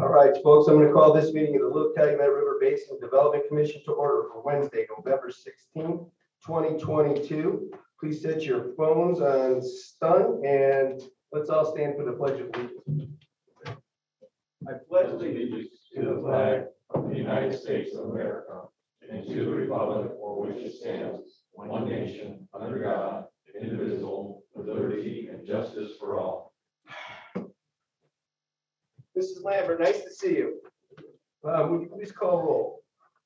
All right, folks, I'm going to call this meeting of the Little Calumet River Basin Development Commission to order for Wednesday, November 16th, 2022. Please set your phones on stun and let's all stand for the Pledge of Allegiance. I pledge allegiance to the flag of the United States of America and to the republic for which it stands, one nation, under God, indivisible, with liberty and justice for all. Mrs. Lambert, nice to see you. Would you please call roll?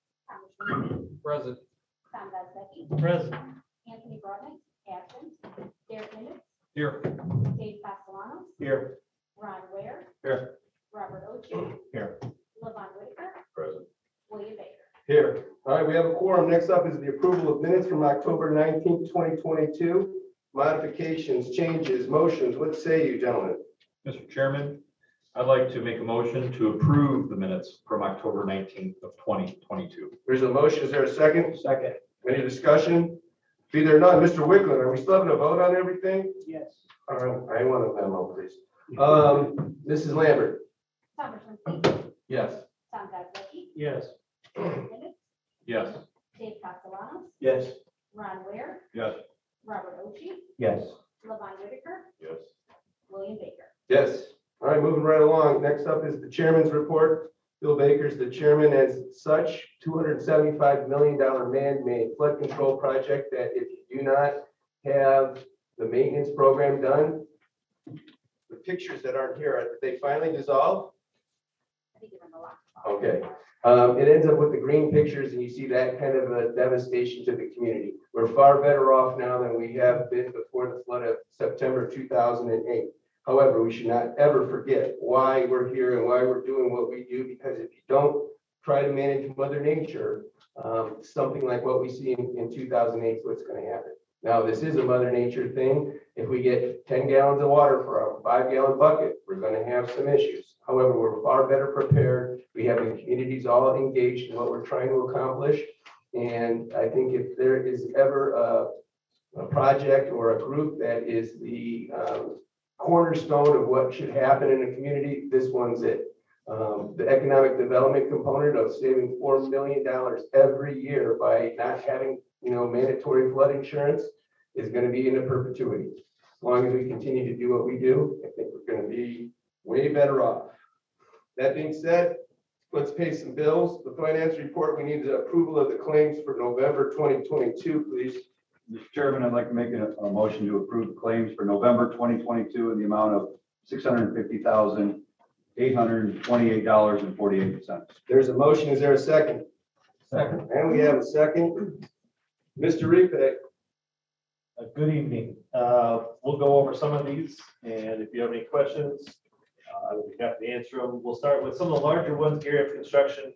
Present. Tom Gosecki. Present. Anthony Brodnick, absent. Derek Nivitz. Here. Dave Castellanos. Here. Ron Ware. Here. Robert Ochi. Here. Levon Whitaker. Present. William Baker. Here. All right, we have a quorum. Next up is the approval of minutes from October 19th, 2022. Modifications, changes, motions. What say you, gentlemen? Mr. Chairman, I'd like to make a motion to approve the minutes from October 19th of 2022. There's a motion. Is there a second? Second. Any discussion? Be there none. Mr. Wickland, are we still having a vote on everything? Yes. All right, I want a memo, please. Mrs. Lambert? Tom Richmond. Yes. Tom Gosecki. Yes. Derek Nivitz. Yes. Dave Castellanos. Yes. Ron Ware. Yes. Robert Ochi. Yes. Levon Whitaker. Yes. William Baker. Yes. All right, moving right along. Next up is the chairman's report. Bill Baker's the chairman. As such, $275 million man-made flood control project that if you do not have the maintenance program done, the pictures that aren't here, did they finally dissolve? I think you're in the lock. Okay. It ends up with the green pictures and you see that kind of a devastation to the community. We're far better off now than we have been before the flood of September 2008. However, we should not ever forget why we're here and why we're doing what we do, because if you don't try to manage Mother Nature, something like what we see in 2008 is what's going to happen. Now, this is a Mother Nature thing. If we get 10 gallons of water for a 5-gallon bucket, we're going to have some issues. However, we're far better prepared. We have the communities all engaged in what we're trying to accomplish. And I think if there is ever a project or a group that is the cornerstone of what should happen in a community, this one's it. The economic development component of saving $4 million every year by not having, mandatory flood insurance is going to be in a perpetuity. As long as we continue to do what we do, I think we're going to be way better off. That being said, let's pay some bills. The finance report, we need the approval of the claims for November 2022, please. Mr. Chairman, I'd like to make a motion to approve the claims for November 2022 in the amount of $650,828.48. There's a motion. Is there a second? Second. And we have a second. Mr. Repick. Good evening. We'll go over some of these, and if you have any questions, I will be happy to answer them. We'll start with some of the larger ones. Area of construction,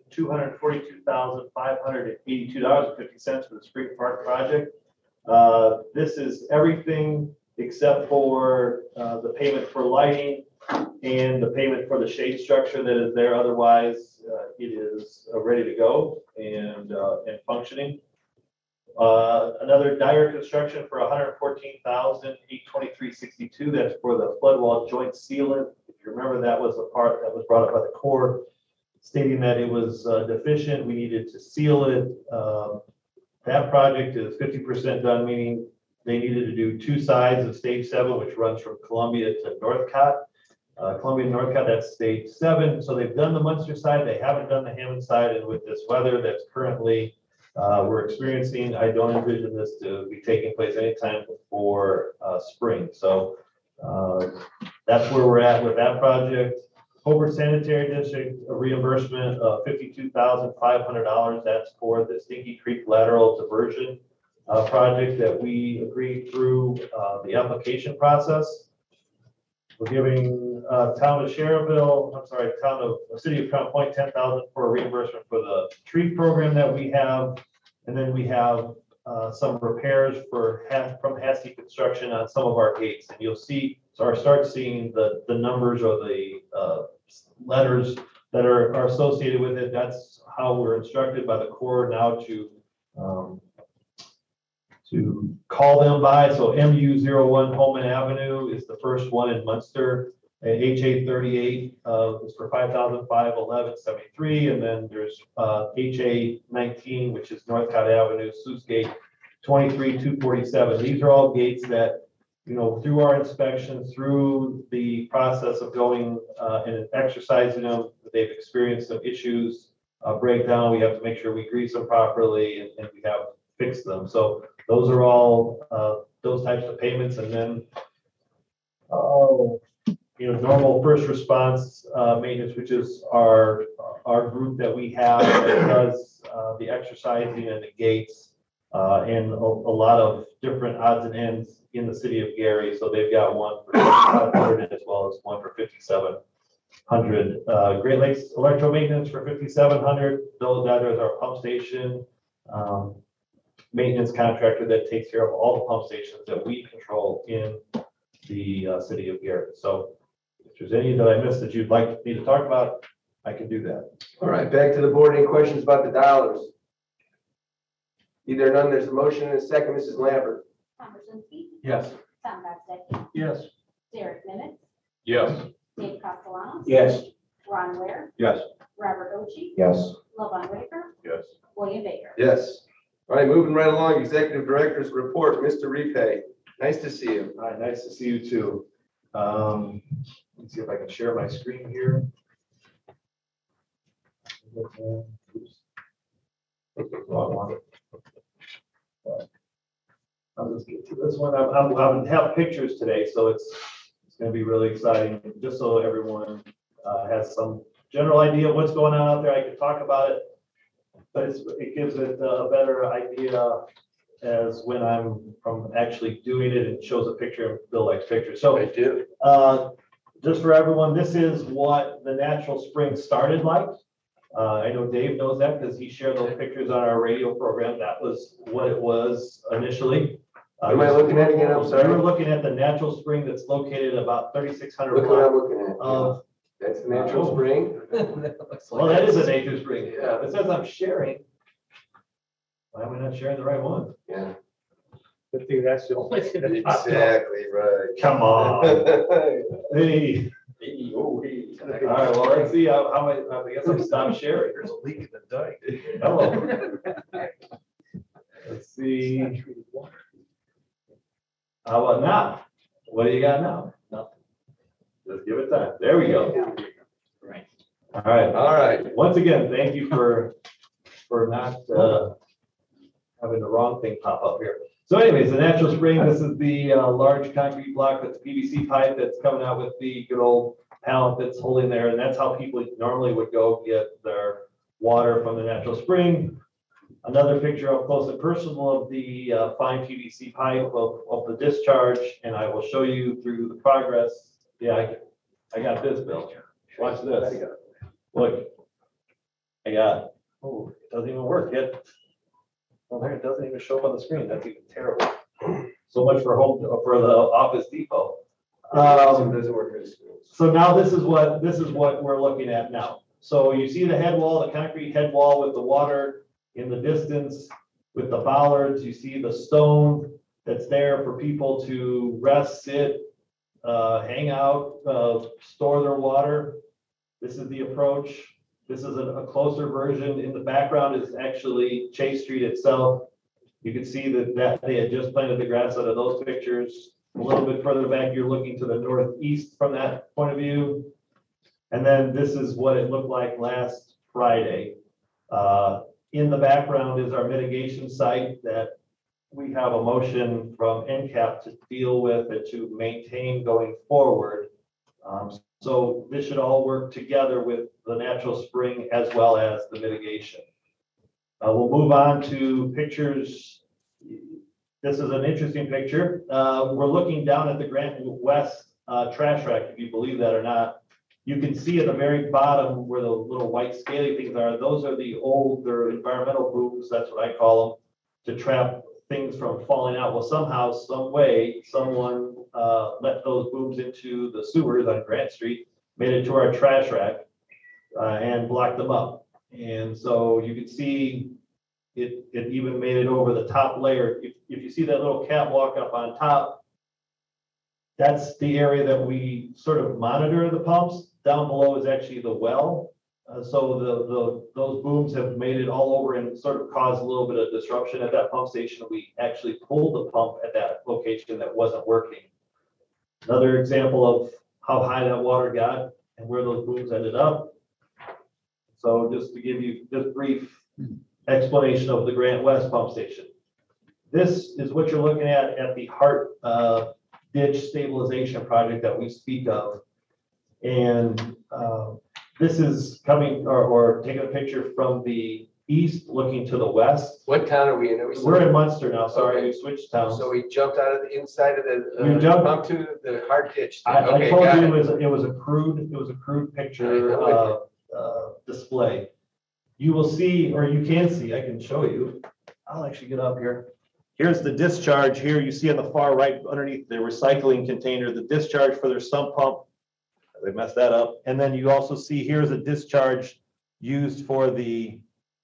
$242,582.50 for the Spring Park project. This is everything except for the payment for lighting and the payment for the shade structure that is there. Otherwise, it is ready to go and functioning. Another Dyer construction for $114,823.62. That's for the flood wall joint sealant. If you remember, that was the part that was brought up by the Corps, stating that it was deficient. We needed to seal it. That project is 50% done, meaning they needed to do 2 sides of stage 7, which runs from Columbia to Northcott. Columbia and Northcott, that's stage 7. So they've done the Munster side. They haven't done the Hammond side. And with this weather that's currently we're experiencing, I don't envision this to be taking place anytime before spring. So that's where we're at with that project. Hobart Sanitary District, a reimbursement of $52,500. That's for the Stinky Creek lateral diversion project that we agreed through the application process. We're giving town of City of Crown Point $10,000 for a reimbursement for the tree program that we have, and then we have some repairs from Hasty Construction on some of our gates, and you'll see. So start seeing the numbers or the letters that are associated with it. That's how we're instructed by the Corps now to call them by. So MU01 Holman Avenue is the first one in Munster. HA 38 is for $5,511.73, and then there's HA 19, which is Northcott Avenue, Sluice Gate 23,247. These are all gates that, you know, through our inspection, through the process of going and exercising them, they've experienced some issues, breakdown. We have to make sure we grease them properly and we have fixed them. So those are all those types of payments. And then, you know, normal first response maintenance, which is our group that we have that does the exercising and the gates and a lot of different odds and ends in the city of Gary. So they've got one for 500 as well as one for 5,700. Great Lakes Electro Maintenance for 5,700. That is our pump station maintenance contractor that takes care of all the pump stations that we control in the city of Gary. So if there's any that I missed that you'd like me to talk about, I can do that. All right, back to the board. Any questions about the dollars? Either none, there's a motion and a second. Mrs. Lambert. Tom Brzezinski, Yes. Tom Godsekki, Yes. Derek Nivett, Yes. Dave Castellanos. Yes. Ron Ware, Yes. Robert Ochi, Yes. Lovon Whitaker, Yes. William Baker. Yes. All right, moving right along, Executive Director's Report, Mr. Repay. Nice to see you. Hi, nice to see you too. Let's see if I can share my screen here. I'll just get to this one. I have pictures today, so it's going to be really exciting. Just so everyone has some general idea of what's going on out there, I can talk about it, but it gives it a better idea as when I'm from actually doing it. It shows a picture and Bill likes pictures. So I do. just for everyone, this is what the natural spring started like. I know Dave knows that because he shared those pictures on our radio program. That was what it was initially. Am I looking at it again? I'm sorry. We're looking at the natural spring that's located about 3,600 Look what I'm blocks looking at. of. That's the natural spring. Well, that is a nature spring. Yeah, it says I'm sharing. Why am I not sharing the right one? Yeah, Good thing that's the only thing that popped up. exactly right. Come on. Hey. All right, well, let's see how I guess I'm stopped sharing. There's a leak in the dike. Hello. Let's see. How about now? What do you got now? Nothing. Just give it time. There we go. Right. All right. All right. Once again, thank you for not having the wrong thing pop up here. So anyways, the natural spring, this is the large concrete block that's PVC pipe that's coming out with the good old pallet that's holding there. And that's how people normally would go get their water from the natural spring. Another picture up close and personal of the fine PVC pipe of the discharge. And I will show you through the progress. Yeah, I got this, Bill. Watch this. Look, I got, oh, it doesn't even work yet. Well, there, it doesn't even show up on the screen. That's even terrible. So much for the Office Depot. Doesn't work as good. So now this is what we're looking at now. So you see the head wall, the concrete head wall with the water in the distance, with the bollards. You see the stone that's there for people to rest, sit, hang out, store their water. This is the approach. This is a closer version. In the background is actually Chase Street itself. You can see that they had just planted the grass out of those pictures. A little bit further back, you're looking to the northeast from that point of view. And then this is what it looked like last Friday. In the background is our mitigation site that we have a motion from NCAP to deal with and to maintain going forward. So this should all work together with the natural spring as well as the mitigation. We'll move on to pictures. This is an interesting picture. We're looking down at the Grant West trash rack, if you believe that or not. You can see at the very bottom where the little white scaly things are. Those are the older environmental booms, that's what I call them, to trap things from falling out. Well, somehow, some way, someone let those booms into the sewers on Grant Street, made it to our trash rack, and blocked them up. And so you can see it even made it over the top layer. If you see that little catwalk up on top, That's the area that we sort of monitor the pumps. Down below is actually the well. So those booms have made it all over and sort of caused a little bit of disruption at that pump station. We actually pulled the pump at that location that wasn't working. Another example of how high that water got and where those booms ended up. So just to give you just brief explanation of the Grant West pump station. This is what you're looking at the Hart ditch stabilization project that we speak of. And this is coming or taking a picture from the east looking to the west. What town are we in? We're in Munster now, sorry, Okay. we switched towns. So we jumped out of the inside of We the, jumped- pump to the hard ditch. I Okay, told got you it. it was a crude picture I know display. You will see, or you can see, I can show you. I'll actually get up here. Here's the discharge here. You see on the far right underneath the recycling container, the discharge for their sump pump. They messed that up. And then you also see here's a discharge used for the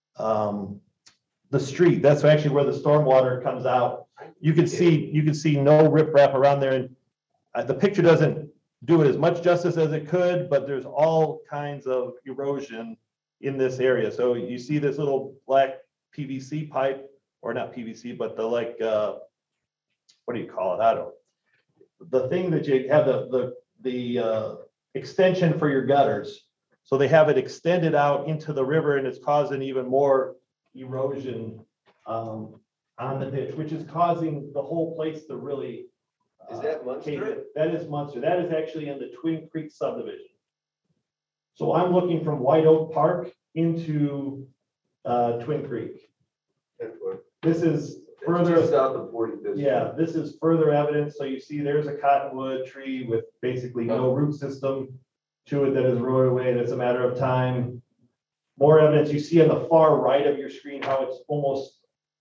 street. That's actually where the stormwater comes out. You can see no riprap around there. And the picture doesn't do it as much justice as it could, but there's all kinds of erosion in this area. So you see this little black PVC pipe, or not PVC, but the like, what do you call it? I don't, the thing that you have the extension for your gutters. So they have it extended out into the river and it's causing even more erosion on the ditch, which is causing the whole place to really. Is that Munster? cave in. That is Munster. That is actually in the Twin Creek subdivision. So I'm looking from White Oak Park into Twin Creek. This is further. Just south of 45th. Yeah, this is further evidence. So you see there's a cottonwood tree with basically no root system to it that is eroded away, and it's a matter of time. More evidence you see on the far right of your screen how it's almost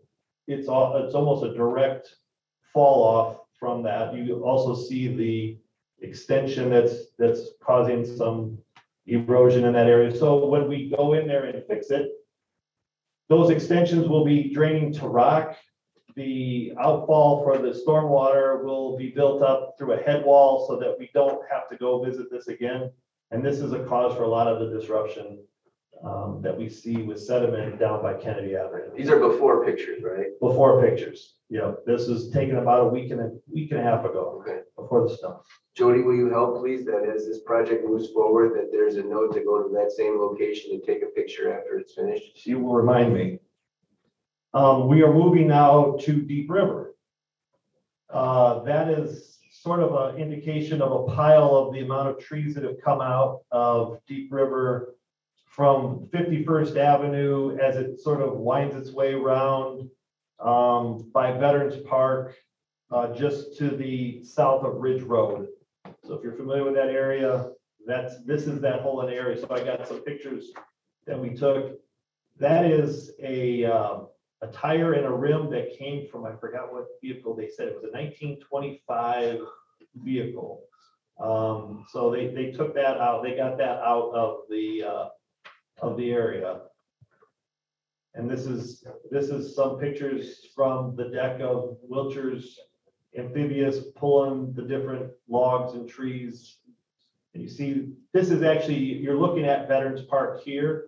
a direct fall off from that. You also see the extension that's causing some erosion in that area. So when we go in there and fix it, those extensions will be draining to rock. The outfall for the stormwater will be built up through a head wall so that we don't have to go visit this again. And this is a cause for a lot of the disruption that we see with sediment down by Kennedy Avenue. These are before pictures, right? Before pictures. Yeah, this is taken about a week and a half ago, Okay. before the snow. Jody, will you help please, that as this project moves forward, that there's a note to go to that same location and take a picture after it's finished? She will remind me. We are moving now to Deep River. That is sort of an indication of a pile of the amount of trees that have come out of Deep River from 51st Avenue as it sort of winds its way around by Veterans Park, just to the south of Ridge Road. So if you're familiar with that area, this is that whole area. So I got some pictures that we took. That is a tire and a rim that came from, I forgot what vehicle they said. It was a 1925 vehicle. So they took that out. They got that out of the area. And this is some pictures from the deck of Wiltshires amphibious pulling the different logs and trees. And you see, this is actually, you're looking at Veterans Park here.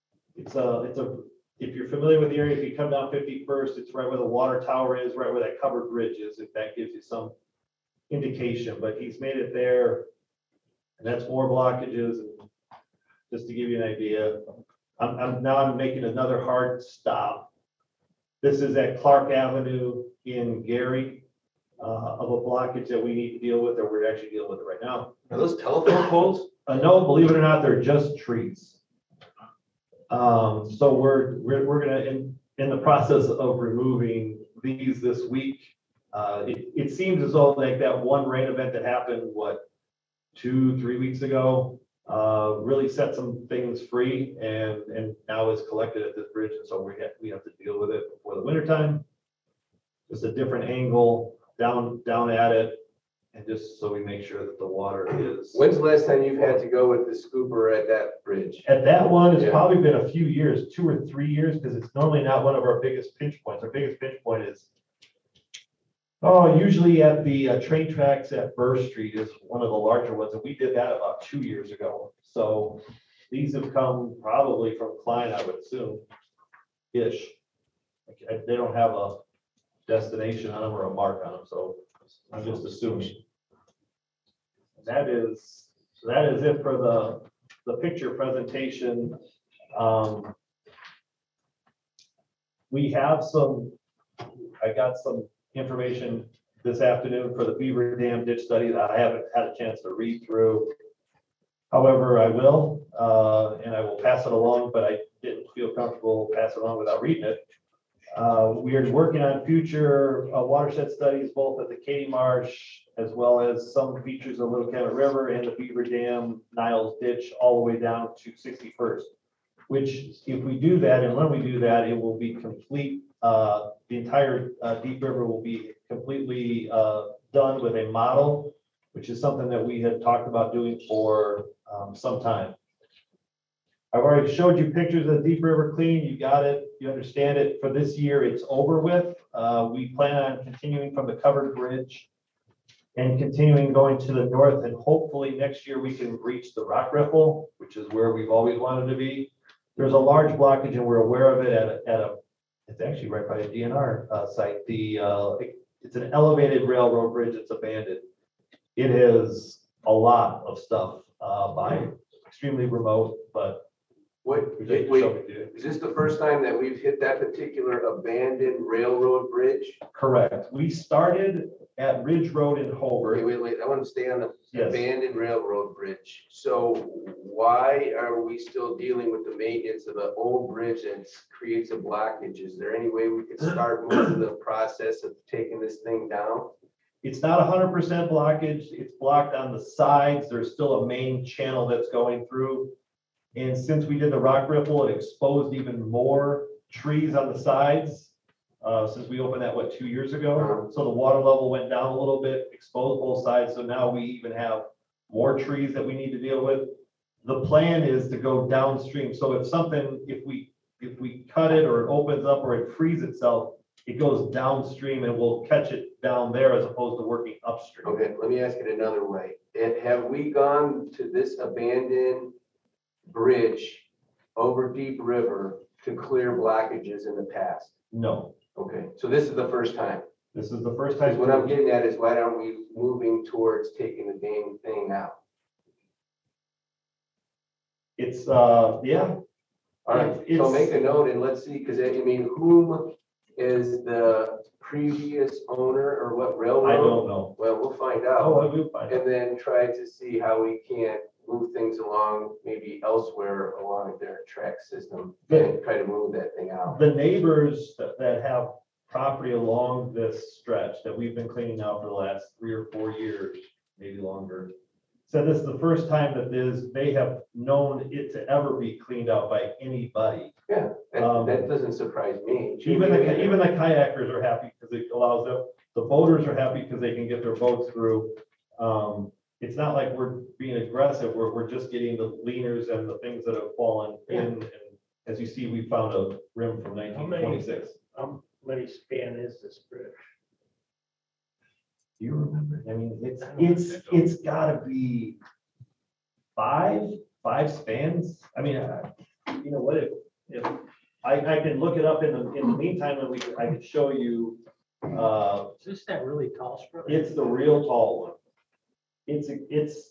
If you're familiar with the area, if you come down 51st, it's right where the water tower is, right where that covered bridge is, if that gives you some indication, but he's made it there. And that's more blockages. And just to give you an idea, I'm making another hard stop. This is at Clark Avenue in Gary, of a blockage that we need to deal with, or we're actually dealing with it right now. Are those telephone poles? No, believe it or not, they're just trees. So we're gonna, in the process of removing these this week. It seems as though like that one rain event that happened, 2-3 weeks ago, really set some things free and now is collected at this bridge. And so we have to deal with it before the winter time. Just a different angle down at it. And just so we make sure that the water is. When's the last time you've had to go with the scooper at that bridge? At that one, it's Yeah. probably been a few years, 2 or 3 years, because it's normally not one of our biggest pinch points. Our biggest pinch point is Oh, usually at the train tracks at Burr Street is one of the larger ones, and we did that about 2 years ago. So these have come probably from Klein, I would assume, ish. They don't have a destination on them or a mark on them, so I'm just assuming. That is it for the picture presentation. We have I got some information this afternoon for the Beaver Dam ditch study that I haven't had a chance to read through. However, I will, and I will pass it along, but I didn't feel comfortable passing it along without reading it. We are working on future watershed studies, both at the Katy Marsh, as well as some features of Little Cabot River and the Beaver Dam Niles Ditch, all the way down to 61st. Which, if we do that, and when we do that, it will be complete. The entire Deep River will be completely done with a model, which is something that we had talked about doing for some time. I've already showed you pictures of Deep River cleaning. You got it. You understand it. For this year, it's over with. We plan on continuing from the covered bridge and continuing going to the north. And hopefully next year we can reach the Rock Ripple, which is where we've always wanted to be. There's a large blockage and we're aware of it it's actually right by a DNR site. It's an elevated railroad bridge. It's abandoned. It is a lot of stuff by extremely remote, but Is this the first time that we've hit that particular abandoned railroad bridge? correct. We started at Ridge Road in Hobart. Wait, I want to stay on the Yes. abandoned railroad bridge. So why are we still dealing with the maintenance of the old bridge that creates a blockage? Is there any way we could start moving the process of taking this thing down? It's not 100% blockage. It's blocked on the sides. There's still a main channel that's going through. And since we did the Rock Ripple, it exposed even more trees on the sides. Since we opened that, 2 years ago? So the water level went down a little bit, exposed both sides. So now we even have more trees that we need to deal with. The plan is to go downstream. So if we cut it or it opens up or it frees itself, it goes downstream and we'll catch it down there as opposed to working upstream. Okay, let me ask it another way. Have we gone to this abandoned bridge over Deep River to clear blockages in the past? No, Okay, so this is the first time. this is the first Because time. what I'm getting at is why aren't we moving towards taking the dang thing out? It's, yeah. All right, so It's- make a note and let's see, because I mean, whom is the previous owner or what railroad? I don't know. Well, we'll find Oh, out I will find out. and then try to see how we can move things along, maybe elsewhere along their track system and try to move that thing out. The neighbors that have property along this stretch that we've been cleaning out for the last 3 or 4 years, maybe longer, said this is the first time that they have known it to ever be cleaned out by anybody. Yeah, that doesn't surprise me. Even the kayakers are happy because it allows them, the boaters are happy because they can get their boats through. It's not like we're being aggressive, we're just getting the leaners and the things that have fallen in. And as you see, we found a rim from 1926. How many span is this bridge? Do you remember? I mean, it's gotta be five spans. I mean, you know what, if I can look it up in the meantime, and I can show you, Is this that really tall structure? it's the real tall one. It's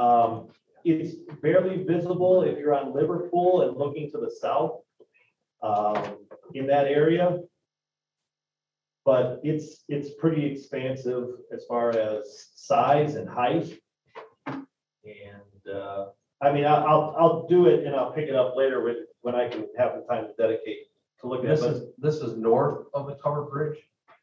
barely visible if you're on Liverpool and looking to the south, in that area. But it's pretty expansive as far as size and height. And, I mean, I'll do it and I'll pick it up later when I can have the time to dedicate to look at it. This is north of the covered bridge?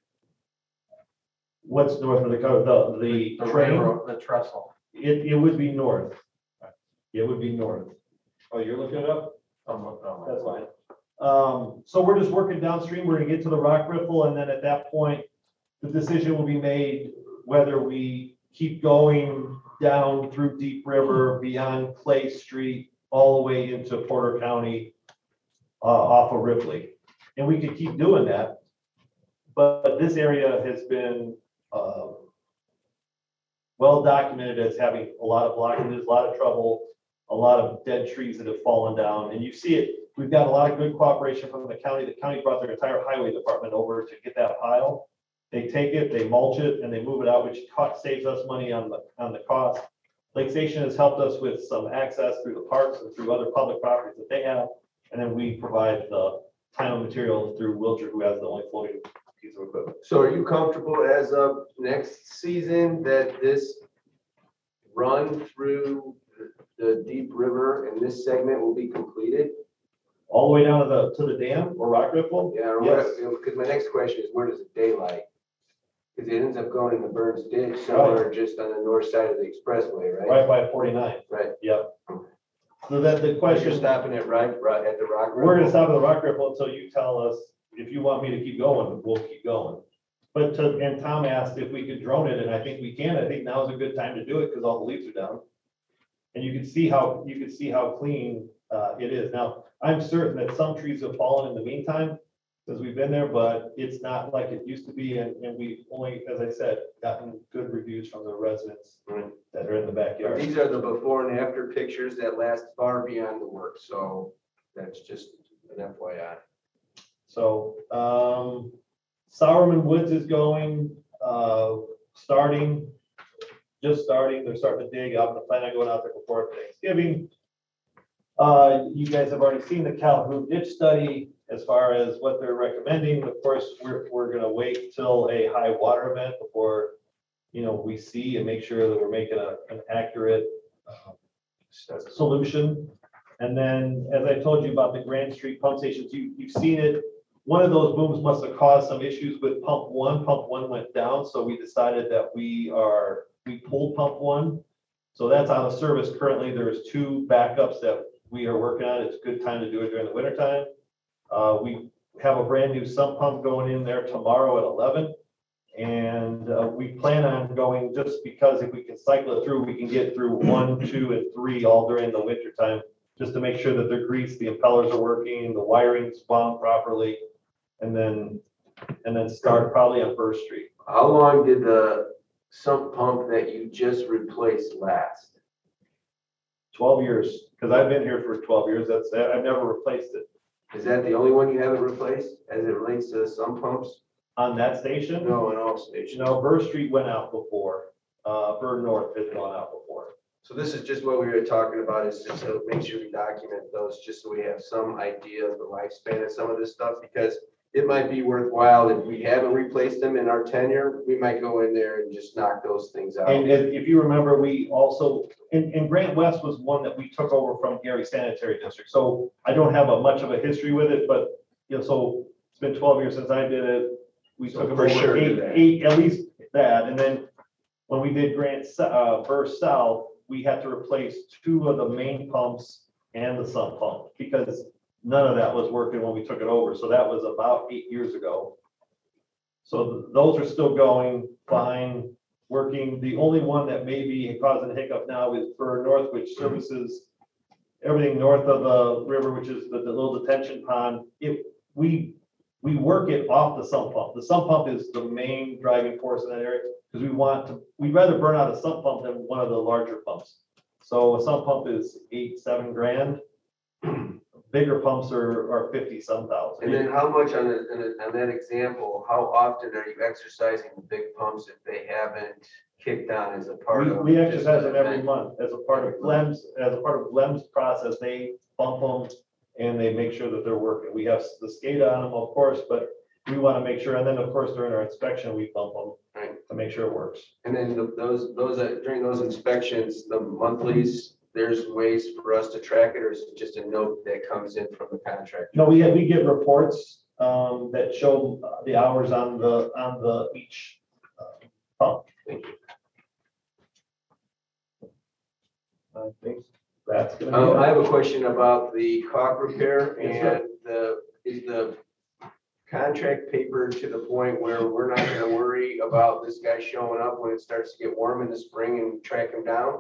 What's north of the train? The trestle. It would be north. It would be north. Oh, you're looking it up? That's fine. So we're just working downstream. We're gonna get to the Rock Ripple, and then at that point, the decision will be made whether we keep going down through Deep River, beyond Clay Street, all the way into Porter County, off of Ripley. And we could keep doing that. But this area has been well documented as having a lot of blockages, a lot of trouble, a lot of dead trees that have fallen down. And you see it, we've got a lot of good cooperation from the county. The county brought their entire highway department over to get that pile. They take it, they mulch it, and they move it out, which saves us money on the cost. Lake Station has helped us with some access through the parks and through other public properties that they have. And then we provide the time and material through Wiltshire, who has the only floating piece of equipment. So are you comfortable as of next season that this run through the Deep River and this segment will be completed? All the way down to the dam or Rock Ripple? Yeah, or Yes. because my next question is, where does it daylight? Because it ends up going in the Burns Ditch somewhere just on the north side of the expressway, right? Right by 49. Right. Yep. So that the You're question, stopping at right at the Rock River? we're gonna stop at the Rock Ripple until you tell us if you want me to keep going, we'll keep going. But and Tom asked if we could drone it, and I think we can. I think now is a good time to do it because all the leaves are down. And you can see how clean it is. Now, I'm certain that some trees have fallen in the meantime since we've been there, but it's not like it used to be. And we've only, as I said, gotten good reviews from the residents that are in the backyard. These are the before and after pictures that last far beyond the work, so that's just an FYI. So, Sowerman Woods is going, just starting, they're starting to dig up, the plan on going out there before Thanksgiving. You guys have already seen the Calhoun ditch study as far as what they're recommending. Of course, we're gonna wait till a high water event before, we see and make sure that we're making an accurate solution. And then, as I told you about the Grand Street pump stations, you've seen it. One of those booms must have caused some issues with pump one. Pump one went down, so we decided that we pulled pump one. So that's out of service currently. There's 2 backups that we are working on. It's a good time to do it during the winter time. We have a brand new sump pump going in there tomorrow at 11. And we plan on going, just because if we can cycle it through, we can get through 1, 2, and 3 all during the winter time, just to make sure that they're greased, the impellers are working, the wiring's wound properly, and then start probably on First Street. How long did the sump pump that you just replaced last? 12 years, because I've been here for 12 years. I've never replaced it. Is that the only one you haven't replaced as it relates to the sump pumps? On that station? No, in all stations. No, Burr Street went out before. Burr North has gone out before. So this is just what we were talking about, is just to make sure we document those, just so we have some idea of the lifespan of some of this stuff, because it might be worthwhile if we haven't replaced them in our tenure, we might go in there and just knock those things out. And if you remember, we also, and Grant West was one that we took over from Gary Sanitary District. So I don't have much of a history with it, but, so it's been 12 years since I did it. We So took them for over sure eight, at least that. And then when we did Burr South, we had to replace 2 of the main pumps and the sump pump, because none of that was working when we took it over. So that was about 8 years ago. So those are still going fine, working. The only one that may be causing a hiccup now is Burr North, which services everything north of the river, which is the little detention pond. We work it off the sump pump. The sump pump is the main driving force in that area, because we'd rather burn out a sump pump than one of the larger pumps. So a sump pump is $7 grand. Bigger pumps are 50-some thousand. And then how much on that example, how often are you exercising the big pumps if they haven't kicked on as a part of? We exercise them every month as a part of Glem's process. They bump them and they make sure that they're working. We have the SCADA on them, of course, but we want to make sure. And then, of course, during our inspection, we bump them to make sure it works. And then those during those inspections, the monthlies, there's ways for us to track it, or is it just a note that comes in from the contractor? No, we get reports that show the hours on the each pump. Thank you. I think that's gonna be I it. have a question about the caulk repair, Yes, and is the contract paper to the point where we're not gonna worry about this guy showing up when it starts to get warm in the spring and track him down?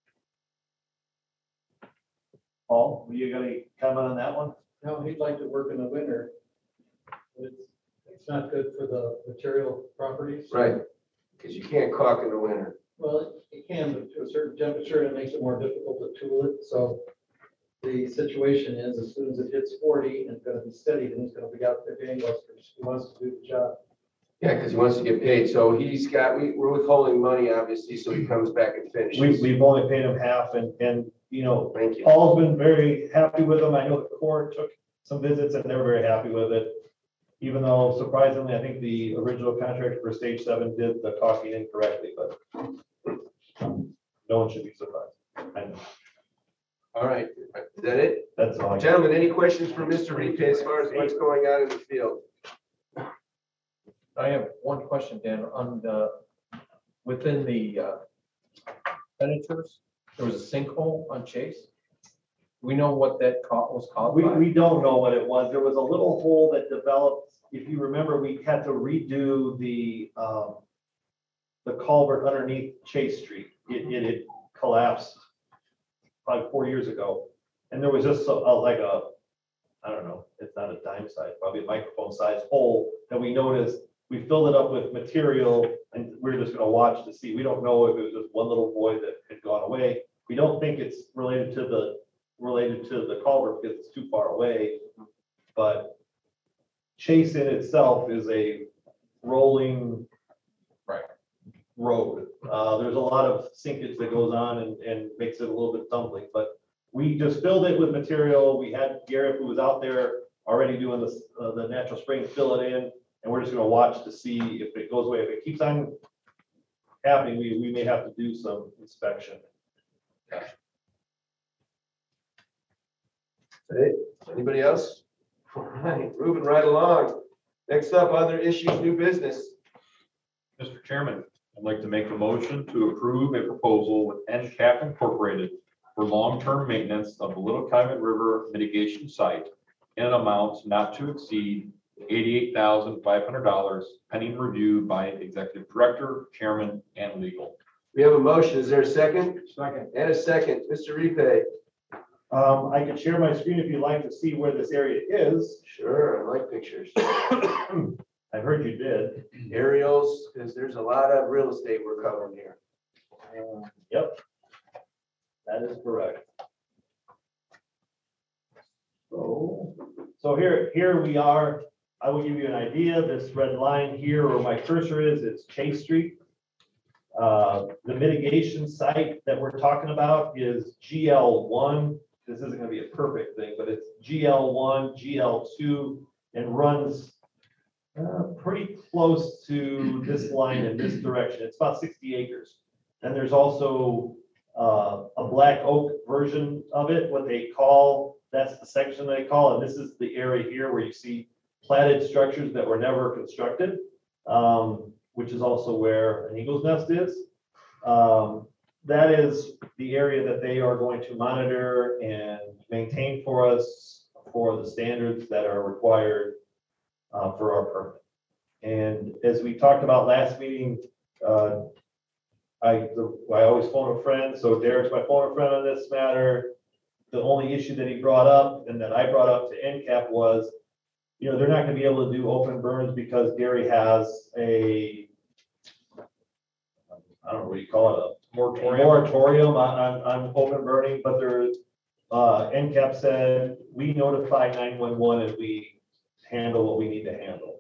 Paul, you got any comment on that one? No, he'd like to work in the winter. It's not good for the material properties. Right. Because you can't caulk in the winter. Well, it can, but to a certain temperature, it makes it more difficult to tool it, so the situation is, as soon as it hits 40 and it's gonna be steady, then he's gonna be out there gangbusters. He wants to do the job. Yeah, because he wants to get paid. So he's got, we're withholding money, obviously, so he comes back and finishes. We've only paid him half and, you know, Thank you. Paul's been very happy with him. I know the Corps took some visits and they were very happy with it. Even though surprisingly, I think the original contractor for stage 7 did the caulking incorrectly, but no one should be surprised. I know. All right, is that it? That's all. I got. Gentlemen, any questions for Mr. Ripe as far as what's going on in the field? I have one question, Dan, on the, within the expenditures, there was a sinkhole on Chase. We know what that was caused by? We don't know what it was. There was a little hole that developed. If you remember, we had to redo the culvert underneath Chase Street. It had collapsed probably 4 years ago. And there was just like a, I don't know, it's not a dime size, probably a microphone size hole that we noticed. We filled it up with material and we're just gonna watch to see. We don't know if it was just one little void that had gone away. We don't think it's related to the culvert because it's too far away. But Chase in itself is a rolling road. There's a lot of sinkage that goes on and makes it a little bit tumbling, but we just filled it with material. We had Garrett, who was out there already doing the natural spring, fill it in, and we're just gonna watch to see if it goes away. If it keeps on happening, we may have to do some inspection. Hey, anybody else? All right, moving right along. Next up, other issues, new business. Mr. Chairman, I'd like to make a motion to approve a proposal with NCAP Incorporated for long-term maintenance of the Little Calumet River mitigation site in an amount not to exceed $88,500 pending review by Executive Director, Chairman, and Legal. We have a motion. Is there a second? Second. And a second. Mr. Ripe. I can share my screen if you'd like to see where this area is. Sure, I like pictures. I heard you did. Aerials, because there's a lot of real estate we're covering here. Yep. That is correct. So here we are. I will give you an idea. This red line here where my cursor is Chase Street. The mitigation site that we're talking about is GL1. This isn't going to be a perfect thing, but it's GL1, GL2, and runs pretty close to this line in this direction. It's about 60 acres. And there's also a black oak version of it, what they call, that's the section they call, and this is the area here where you see platted structures that were never constructed, which is also where an eagle's nest is. That is the area that they are going to monitor and maintain for us for the standards that are required for our permit. And as we talked about last meeting, I always phone a friend, so Derek's my phone a friend on this matter. The only issue that he brought up and that I brought up to NCAP was, you know, they're not gonna be able to do open burns because Gary has a, I don't know what you call it, a moratorium on open burning, but there's, NCAP said, we notify 911 and we handle what we need to handle.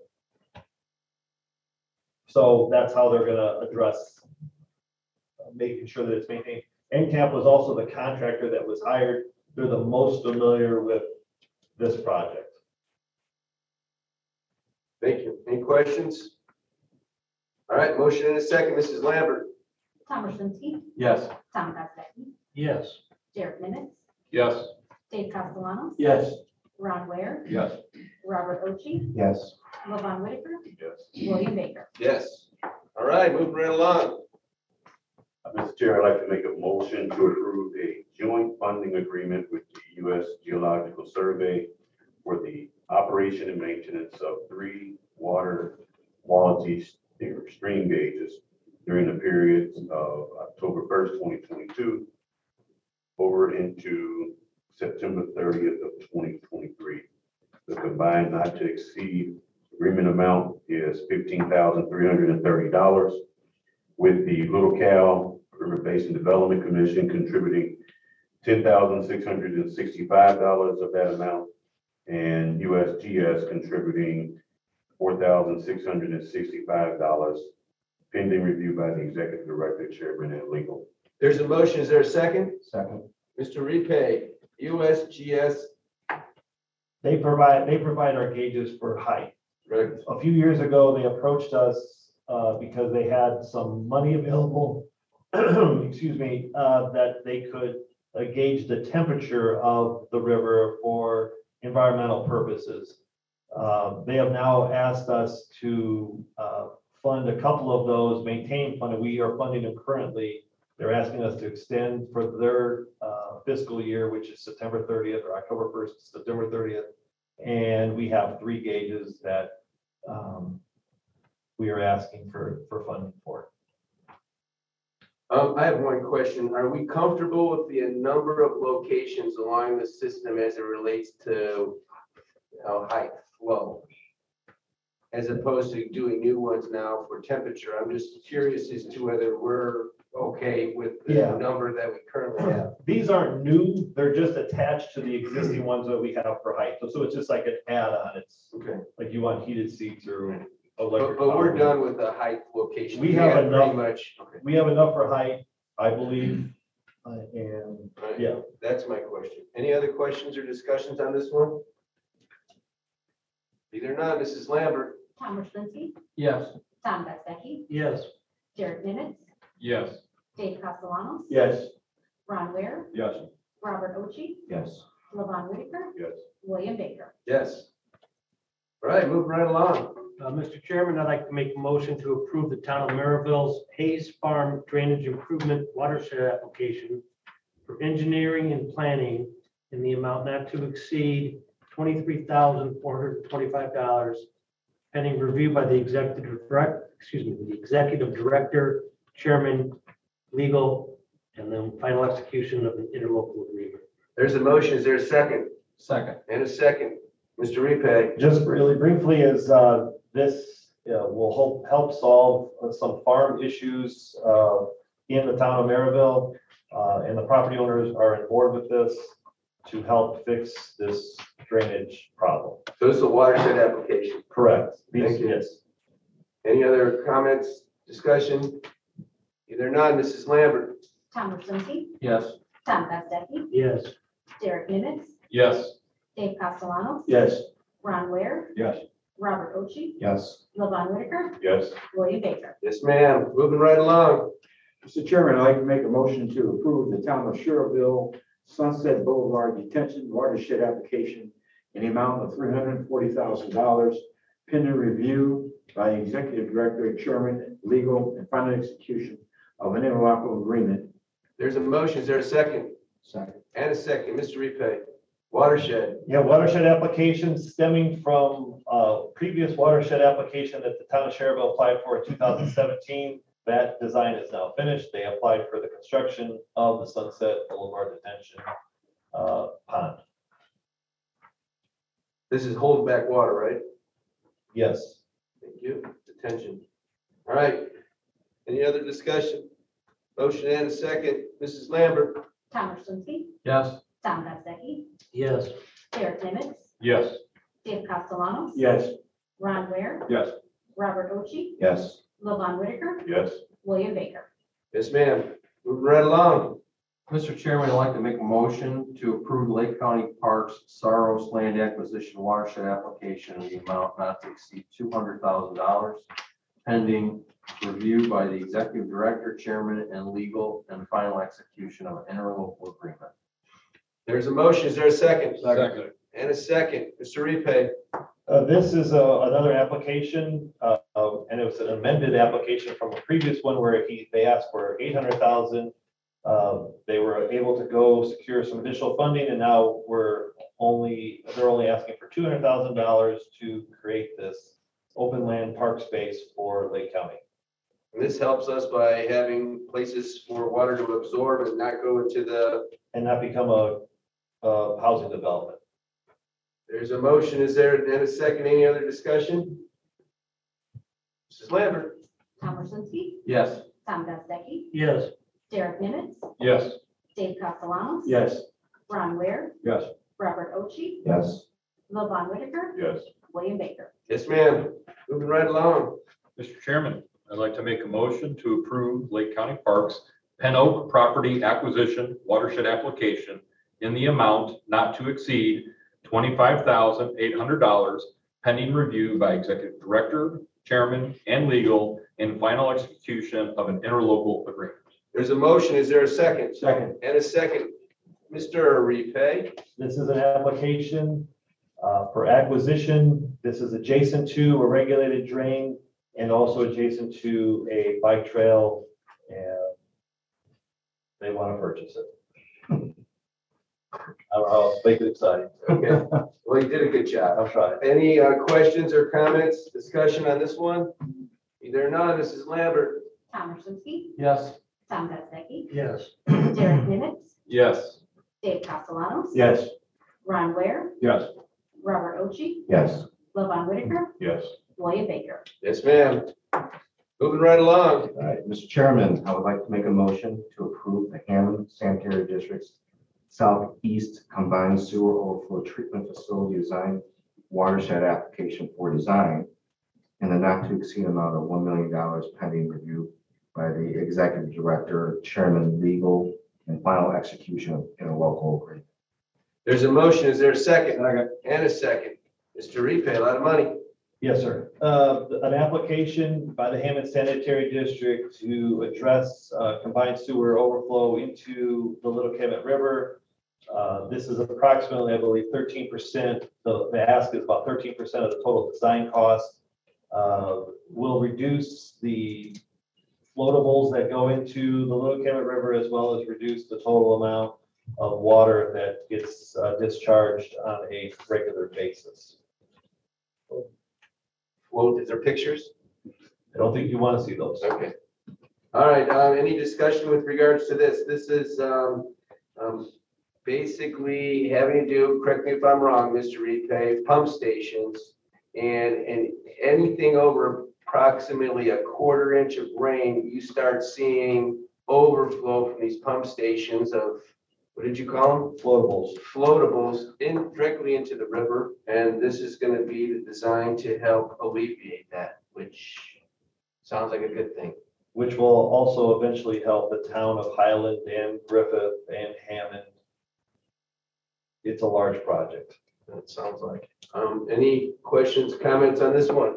So that's how they're gonna address making sure that it's maintained. NCAP was also the contractor that was hired. They're the most familiar with this project. Thank you. Any questions? All right, motion in a second. Mrs. Lambert. Tom Rushinsky, Yes. Tom Gossecki, Yes. Derek Nivitz, Yes. Dave Castellanos, Yes. Ron Ware, Yes. Robert Ochi, Yes. Levon Whitaker, Yes. William Baker. Yes. All right, moving right along. Mr. Chair, I'd like to make a motion to approve a joint funding agreement with the U.S. Geological Survey for the operation and maintenance of 3 water quality stream gauges during the periods of October 1st, 2022 over into September 30th of 2023. The combined not to exceed agreement amount is $15,330. with the Little Cal River Basin Development Commission contributing $10,665 of that amount, and USGS contributing $4,665, pending review by the executive director, chairman, and legal. There's a motion. Is there a second? Second. Mr. Repay, USGS. They provide our gauges for height. Right. A few years ago, they approached us because they had some money available, excuse me, that they could gauge the temperature of the river for environmental purposes. They have now asked us to fund a couple of those, maintain funding. We are funding them currently. They're asking us to extend for their fiscal year, which is September 30th or October 1st, September 30th. And we have 3 gauges that we are asking for funding for. I have one question. Are we comfortable with the number of locations along the system as it relates to height flow? As opposed to doing new ones now for temperature? I'm just curious as to whether we're okay with the Yeah. number that we currently have. These aren't new, they're just attached to the existing ones that we have for height. So it's just like an add-on. It's Okay. like you want heated seats or But electric. we're power. done with the height location. We have pretty enough. much. Okay. We have enough for height, I believe. And Right. yeah, That's my question. Any other questions or discussions on this one? Either not, Mrs. Lambert. Tom Ruslinski, Yes. Tom Bestaki, Yes. Derek Nivitz, Yes. Dave Castellanos, yes. Ron Ware, Yes. Robert Ochi, Yes. Levon Whitaker, Yes. William Baker. Yes. All right, moving right along. Mr. Chairman, I'd like to make a motion to approve the town of Maryville's Hayes Farm Drainage Improvement Watershed application for engineering and planning in the amount not to exceed $23,425, pending review by the executive director, chairman, legal, and then final execution of an interlocal agreement. There's a motion. Is there a second? Second. And a second. Mr. Repay. Just really briefly is this will help solve some farm issues in the town of Maryville. And the property owners are on board with this to help fix this drainage problem. So this is a watershed application. Correct. Thank you. Yes. Any other comments, discussion? Either none, Mrs. Lambert. Tom Ruslinski, Yes. Tom Bestaki, Yes. Derek Nivitz, Yes. Dave Castellanos, Yes. Ron Ware, Yes. Robert Ochi, Yes. Levon Whitaker, Yes. William Baker. Yes, ma'am. Moving right along. Mr. Chairman, I'd like to make a motion to approve the town of Sherrville Sunset Boulevard Detention Watershed application in the amount of $340,000, pending review by the executive director, chairman, legal, and final execution of an interlocal agreement. There's a motion. Is there a second? Second. And a second. Mr. Repay. Watershed. Yeah, watershed application stemming from previous watershed application that the town of Sherrville applied for in 2017. That design is now finished. They applied for the construction of the Sunset Boulevard Detention Pond. This is hold back water, right? Yes. Thank you. Detention. All right. Any other discussion? Motion and a second. Mrs. Lambert. Tom Ruslinski, Yes. Tom Bestaki, Yes. Derek Nivitz, Yes. Dave Castellanos, Yes. Ron Ware, Yes. Robert Ochi, Yes. Levon Whitaker, Yes. William Baker. Yes, ma'am. Moving right along. Mr. Chairman, I'd like to make a motion to approve Lake County Parks Saros Land Acquisition Watershed application in the amount not to exceed $200,000, pending review by the executive director, chairman, and legal, and final execution of an interlocal agreement. There's a motion. Is there a second? Second. And a second. Mr. Repay. This is another application, and it was an amended application from a previous one where they asked for 800,000. They were able to go secure some additional funding, and now they're only asking for $200,000 to create this open land park space for Lake County. And this helps us by having places for water to absorb and not go into the, And not become a housing development. there's a motion. Is there and a second? Any other discussion? Mrs. Lambert. Tom Ruslinski, Yes. Tom Gosecki, Yes. Derek Nivitz, Yes. Dave Castellanos. Yes. Ron Ware, Yes. Robert Ochi, Yes. Lil Whitaker, Yes. William Baker. Yes, ma'am. Moving right along. Mr. Chairman, I'd like to make a motion to approve Lake County Parks Pen Oak Property Acquisition Watershed Application in the amount not to exceed $25,800 pending review by Executive Director, Chairman, and legal and final execution of an interlocal agreement. There's a motion. Is there a second? Second. And a second. Mr. Repay. This is an application for acquisition. This is adjacent to a regulated drain and also adjacent to a bike trail, and they want to purchase it. I don't know, how else to make it exciting. Okay. Well, you did a good job. I'll try. Any questions or comments, discussion on this one? Either none. Mrs. Lambert. Tom Rusinski, Yes. Tom Gosecki, Yes. Derek Nivitz, Yes. Dave Castellanos. Yes. Ron Ware, Yes. Robert Ochi, Yes. Lil Whitaker, Yes. William Baker. Yes, ma'am. Moving right along. All right, Mr. Chairman, I would like to make a motion to approve the Hammond Sanitary District's Southeast Combined Sewer Overflow Treatment Facility Design Watershed Application for design in the not to exceed amount of $1 million pending review by the Executive Director, Chairman, Legal, and final execution in a local agreement. There's a motion. Is there a second? Second. And a second. Mr. Repay, a lot of money. Yes, sir. An application by the Hammond Sanitary District to address combined sewer overflow into the Little Calumet River. This is approximately, I believe, 13%. The ask is about 13% of the total design cost. Will reduce the floatables that go into the Little Calumet River, as well as reduce the total amount of water that gets discharged on a regular basis. Well, is there pictures? I don't think you want to see those. Okay. All right, any discussion with regards to this? This is basically having to do, correct me if I'm wrong, Mr. Repay, pump stations and anything over approximately a quarter inch of rain, you start seeing overflow from these pump stations of, what did you call them? Floatables. Floatables directly into the river. And this is going to be the design to help alleviate that, which sounds like a good thing. Which will also eventually help the town of Highland and Griffith and Hammond. It's a large project. That sounds like. Any questions, comments on this one?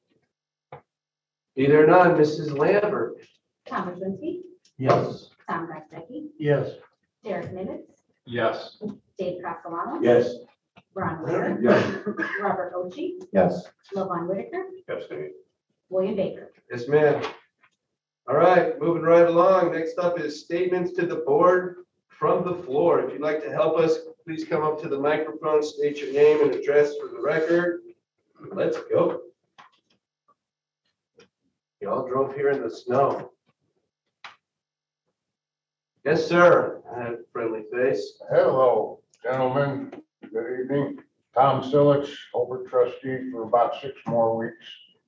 Either none. Mrs. Lambert. Tom Rusinski, Yes. Tom Gosecki, Yes. Derek Nivitz, Yes. Dave Castellanos. Yes. Ron Ware, Yes. Robert Ochi, Yes. Lil Whitaker, Yes. William Baker. Yes, ma'am. All right, moving right along. Next up is statements to the board from the floor. If you'd like to help us, please come up to the microphone, state your name and address for the record. Let's go. You all drove here in the snow. Yes, sir. I had a friendly face. Hello, gentlemen. Good evening. Tom Silich, over trustee for about 6 more weeks.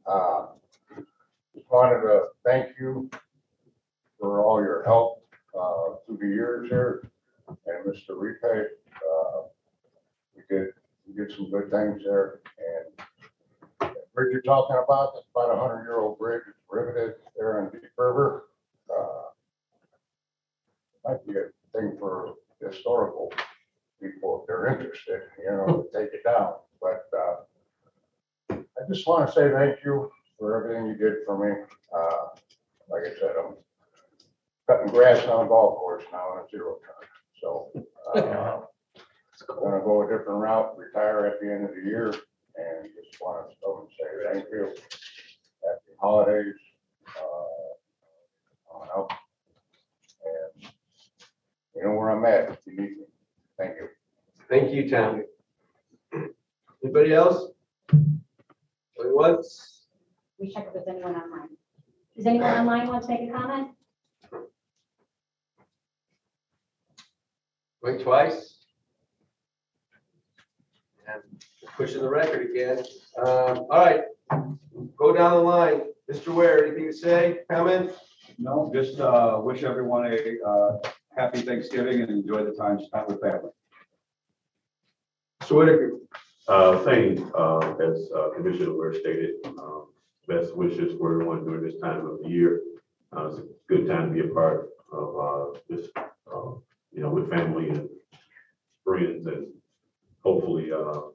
Just wanted to thank you for all your help through the years here. And Mr. Repay, we did some good things there. And the bridge you're talking about, it's about a 100-year-old bridge. It's riveted there in Deep River. Might be a thing for historical people if they're interested, to take it down. But I just want to say thank you for everything you did for me. Like I said, I'm cutting grass on a golf course now on a 0-turn. So I'm going to go a different route, retire at the end of the year, and just want to say thank you. Happy holidays. On out. And you know where I'm at if you need me. Thank you. Thank you, Tom. Anybody else? Going once? We check if there's anyone online. Does anyone online want to make a comment? Going twice? Pushing the record again. All right, go down the line. Mr. Ware, anything to say, comment? No, just wish everyone a happy Thanksgiving and enjoy the time spent with family. So Whitaker, Same, as Commissioner Ware stated, best wishes for everyone during this time of the year. It's a good time to be a part of this, with family and friends, and hopefully,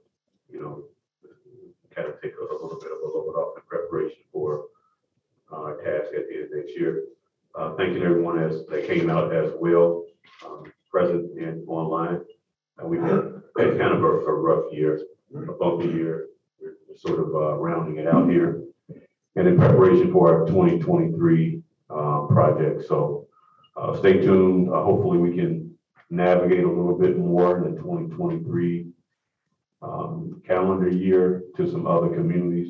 kind of take a little bit of a load off in preparation for our task at the end of next year. Thanking everyone as they came out as well, present and online. We've had kind of a rough year, a bumpy year. We're sort of rounding it out here, and in preparation for our 2023 project. So stay tuned. Hopefully we can navigate a little bit more in the 2023 calendar year to some other communities.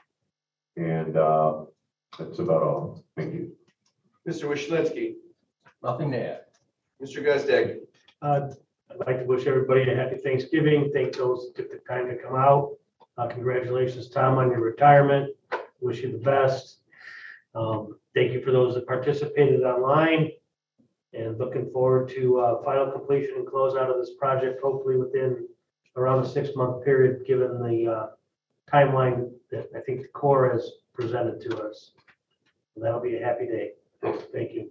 And that's about all. Thank you. Mr. Wishlinski, Nothing to add. Mr. Gusdaggy. I'd like to wish everybody a happy Thanksgiving. Thank those who took the time to come out. Congratulations, Tom, on your retirement. Wish you the best. Thank you for those that participated online, and looking forward to final completion and close out of this project, hopefully within around a 6-month period, given the timeline that I think the Corps has presented to us. That'll be a happy day. Thank you.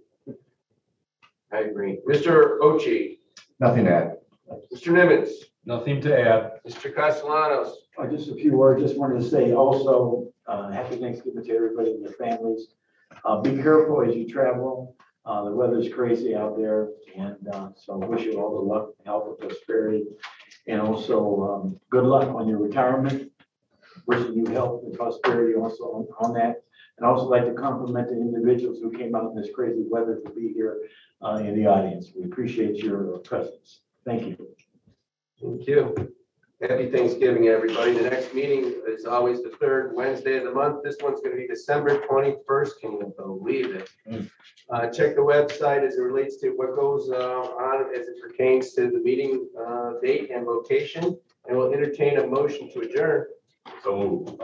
I agree. Mr. Ochi, Nothing to add. Mr. Nimitz, Nothing to add. Mr. Castellanos. Just a few words. Just wanted to say also, happy Thanksgiving to everybody and their families. Be careful as you travel. The weather's crazy out there, and so wish you all the luck, health, and prosperity. And also, good luck on your retirement. Wishing you health and prosperity also on that. And also like to compliment the individuals who came out in this crazy weather to be here in the audience. We appreciate your presence. Thank you. Thank you. Happy Thanksgiving, everybody. The next meeting is always the third Wednesday of the month. This one's going to be December 21st. Can you believe it? Check the website as it relates to what goes on as it pertains to the meeting date and location. And we'll entertain a motion to adjourn. So moved.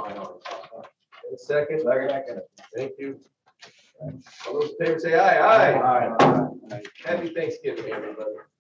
A second. Thank you. All those in favor say aye. Aye. Happy Thanksgiving, everybody.